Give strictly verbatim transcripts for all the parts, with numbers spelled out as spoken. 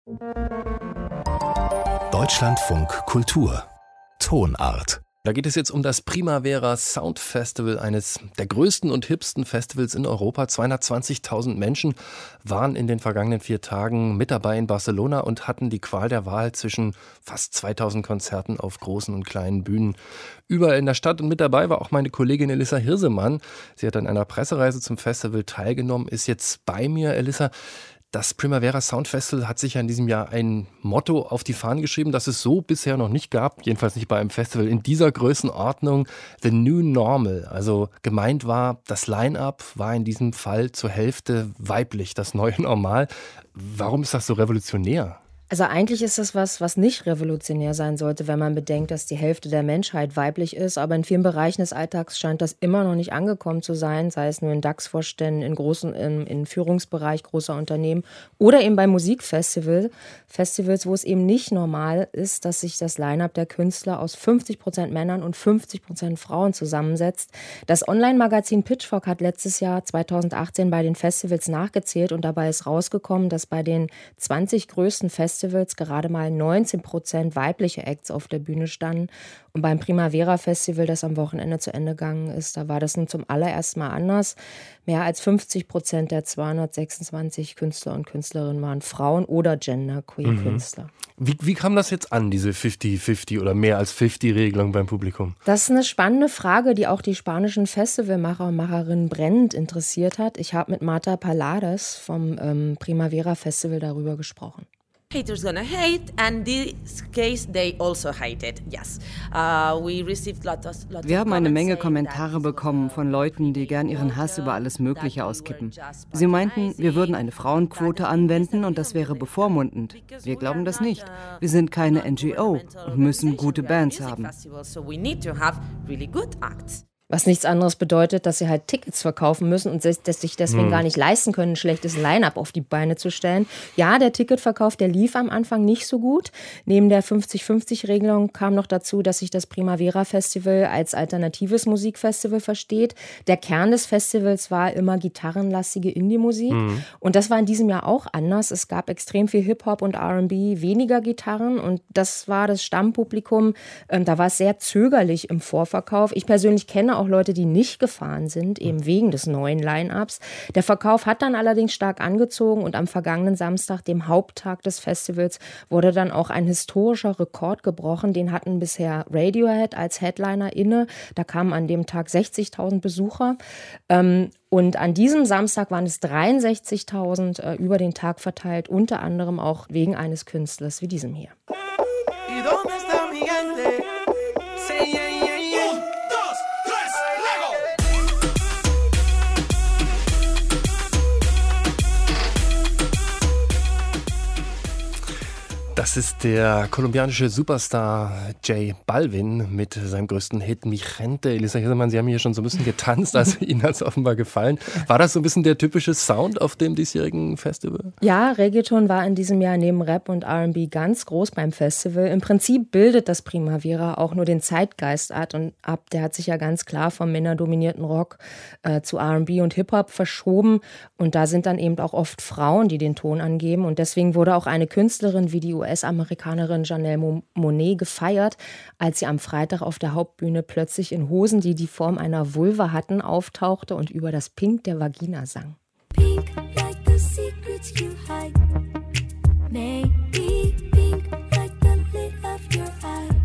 Deutschlandfunk Kultur Tonart. Da geht es jetzt um das Primavera Sound Festival, eines der größten und hipsten Festivals in Europa. zweihundertzwanzigtausend Menschen waren in den vergangenen vier Tagen mit dabei in Barcelona und hatten die Qual der Wahl zwischen fast zweitausend Konzerten auf großen und kleinen Bühnen überall in der Stadt. Und mit dabei war auch meine Kollegin Elissa Hirsemann. Sie hat an einer Pressereise zum Festival teilgenommen, ist jetzt bei mir. Elissa, das Primavera Sound Festival hat sich ja in diesem Jahr ein Motto auf die Fahnen geschrieben, das es so bisher noch nicht gab, jedenfalls nicht bei einem Festival in dieser Größenordnung, The New Normal. Also gemeint war, das Line-Up war in diesem Fall zur Hälfte weiblich, das neue Normal. Warum ist das so revolutionär? Also eigentlich ist das was, was nicht revolutionär sein sollte, wenn man bedenkt, dass die Hälfte der Menschheit weiblich ist. Aber in vielen Bereichen des Alltags scheint das immer noch nicht angekommen zu sein, sei es nur in DAX-Vorständen, in großen, im, im Führungsbereich großer Unternehmen oder eben bei Musikfestivals, Festivals, wo es eben nicht normal ist, dass sich das Line-Up der Künstler aus fünfzig Prozent Männern und fünfzig Prozent Frauen zusammensetzt. Das Online-Magazin Pitchfork hat letztes Jahr zweitausendachtzehn bei den Festivals nachgezählt und dabei ist rausgekommen, dass bei den zwanzig größten Festivals gerade mal neunzehn Prozent weibliche Acts auf der Bühne standen. Und beim Primavera Festival, das am Wochenende zu Ende gegangen ist, da war das nun zum allerersten Mal anders. Mehr als fünfzig Prozent der zweihundertsechsundzwanzig Künstler und Künstlerinnen waren Frauen oder Genderqueer-Künstler. Mhm. Wie, wie kam das jetzt an, diese fünfzig fünfzig oder mehr als fünfzig-Regelung beim Publikum? Das ist eine spannende Frage, die auch die spanischen Festivalmacher und Macherinnen brennend interessiert hat. Ich habe mit Marta Pallades vom ähm, Primavera Festival darüber gesprochen. Haters gonna hate, and this case they also hated. Yes, uh, we received lots of, lots Wir haben eine Menge Kommentare bekommen von Leuten, die gern ihren Hass über alles Mögliche auskippen. Sie meinten, wir würden eine Frauenquote anwenden und das wäre bevormundend. Wir glauben das nicht. Wir sind keine N G O und müssen gute Bands haben. Was nichts anderes bedeutet, dass sie halt Tickets verkaufen müssen und sich deswegen hm. gar nicht leisten können, ein schlechtes Line-Up auf die Beine zu stellen. Ja, der Ticketverkauf, der lief am Anfang nicht so gut. Neben der fünfzig fünfzig-Regelung kam noch dazu, dass sich das Primavera Festival als alternatives Musikfestival versteht. Der Kern des Festivals war immer gitarrenlastige Indie-Musik. Hm. Und das war in diesem Jahr auch anders. Es gab extrem viel Hip-Hop und R and B, weniger Gitarren. Und das war das Stammpublikum. Ähm, da war es sehr zögerlich im Vorverkauf. Ich persönlich kenne auch Leute, die nicht gefahren sind, eben wegen des neuen Line-Ups. Der Verkauf hat dann allerdings stark angezogen und am vergangenen Samstag, dem Haupttag des Festivals, wurde dann auch ein historischer Rekord gebrochen. Den hatten bisher Radiohead als Headliner inne. Da kamen an dem Tag sechzigtausend Besucher. Und an diesem Samstag waren es dreiundsechzigtausend über den Tag verteilt, unter anderem auch wegen eines Künstlers wie diesem hier. Das ist der kolumbianische Superstar J Balvin mit seinem größten Hit Mi Gente. Elissa Hirsemann, Sie haben hier schon so ein bisschen getanzt, also Ihnen hat es offenbar gefallen. War das so ein bisschen der typische Sound auf dem diesjährigen Festival? Ja, Reggaeton war in diesem Jahr neben Rap und R and B ganz groß beim Festival. Im Prinzip bildet das Primavera auch nur den Zeitgeist ab. Und ab, der hat sich ja ganz klar vom männerdominierten Rock äh, zu R and B und Hip-Hop verschoben. Und da sind dann eben auch oft Frauen, die den Ton angeben. Und deswegen wurde auch eine Künstlerin wie die U S-Amerikanerin Janelle Monáe gefeiert, als sie am Freitag auf der Hauptbühne plötzlich in Hosen, die die Form einer Vulva hatten, auftauchte und über das Pink der Vagina sang. Pink like the secrets you hide. Maybe pink like the lid of your eye.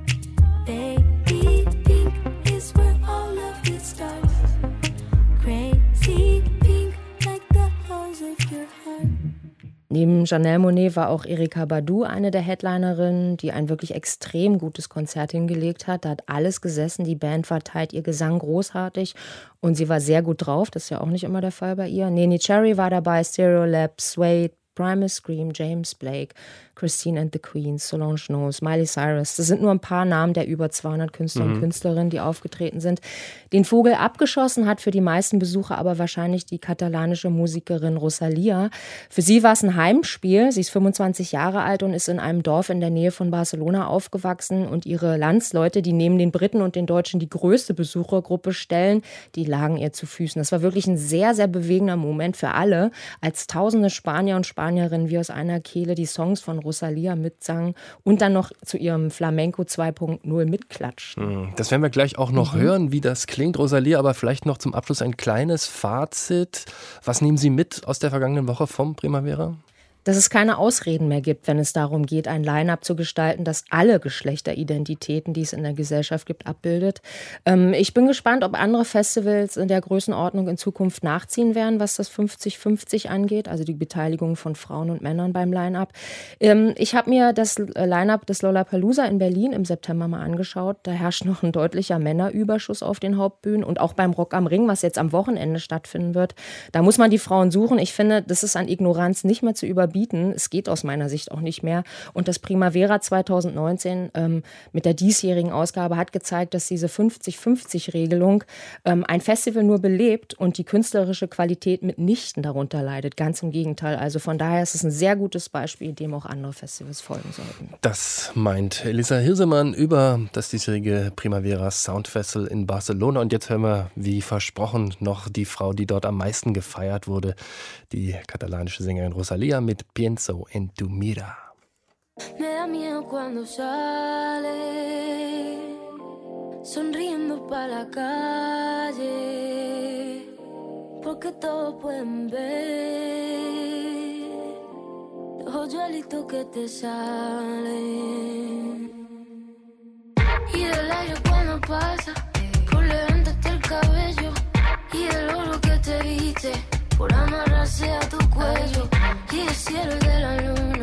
Baby, pink is where all of it starts. Crazy pink like the holes of your heart. Neben Janelle Monáe war auch Erykah Badu eine der Headlinerinnen, die ein wirklich extrem gutes Konzert hingelegt hat. Da hat alles gesessen, die Band war tight, ihr Gesang großartig und sie war sehr gut drauf. Das ist ja auch nicht immer der Fall bei ihr. Neneh Cherry war dabei, Stereolab, Suede, Primus Scream, James Blake, Christine and the Queens, Solange Knowles, Miley Cyrus. Das sind nur ein paar Namen der über zweihundert Künstler mhm. und Künstlerinnen, die aufgetreten sind. Den Vogel abgeschossen hat für die meisten Besucher aber wahrscheinlich die katalanische Musikerin Rosalia. Für sie war es ein Heimspiel. Sie ist fünfundzwanzig Jahre alt und ist in einem Dorf in der Nähe von Barcelona aufgewachsen. Und ihre Landsleute, die neben den Briten und den Deutschen die größte Besuchergruppe stellen, die lagen ihr zu Füßen. Das war wirklich ein sehr, sehr bewegender Moment für alle, als tausende Spanier und Spanier Spanierinnen wie aus einer Kehle die Songs von Rosalía mitsangen und dann noch zu ihrem Flamenco zwei Punkt null mitklatschten. Das werden wir gleich auch noch mhm. hören, wie das klingt, Rosalía, aber vielleicht noch zum Abschluss ein kleines Fazit. Was nehmen Sie mit aus der vergangenen Woche vom Primavera? Dass es keine Ausreden mehr gibt, wenn es darum geht, ein Line-up zu gestalten, das alle Geschlechteridentitäten, die es in der Gesellschaft gibt, abbildet. Ähm, ich bin gespannt, ob andere Festivals in der Größenordnung in Zukunft nachziehen werden, was das fünfzig fünfzig angeht, also die Beteiligung von Frauen und Männern beim Line-up. Ähm, ich habe mir das Line-up des Lollapalooza in Berlin im September mal angeschaut. Da herrscht noch ein deutlicher Männerüberschuss auf den Hauptbühnen und auch beim Rock am Ring, was jetzt am Wochenende stattfinden wird. Da muss man die Frauen suchen. Ich finde, das ist an Ignoranz nicht mehr zu überbieten. Bieten. Es geht aus meiner Sicht auch nicht mehr. Und das Primavera zwanzig neunzehn ähm, mit der diesjährigen Ausgabe hat gezeigt, dass diese fünfzig fünfzig Regelung ähm, ein Festival nur belebt und die künstlerische Qualität mitnichten darunter leidet. Ganz im Gegenteil. Also von daher ist es ein sehr gutes Beispiel, dem auch andere Festivals folgen sollten. Das meint Elisa Hirsemann über das diesjährige Primavera Sound Festival in Barcelona. Und jetzt hören wir, wie versprochen, noch die Frau, die dort am meisten gefeiert wurde, die katalanische Sängerin Rosalía mit Pienso en tu mira. Me da miedo cuando sale, sonriendo pa' la calle, porque todos pueden ver los hoyuelitos que te salen. Y del aire cuando pasa, por levantarte el cabello, y el oro que te viste, por amarrarse a tu cuello, y el cielo y de la luna.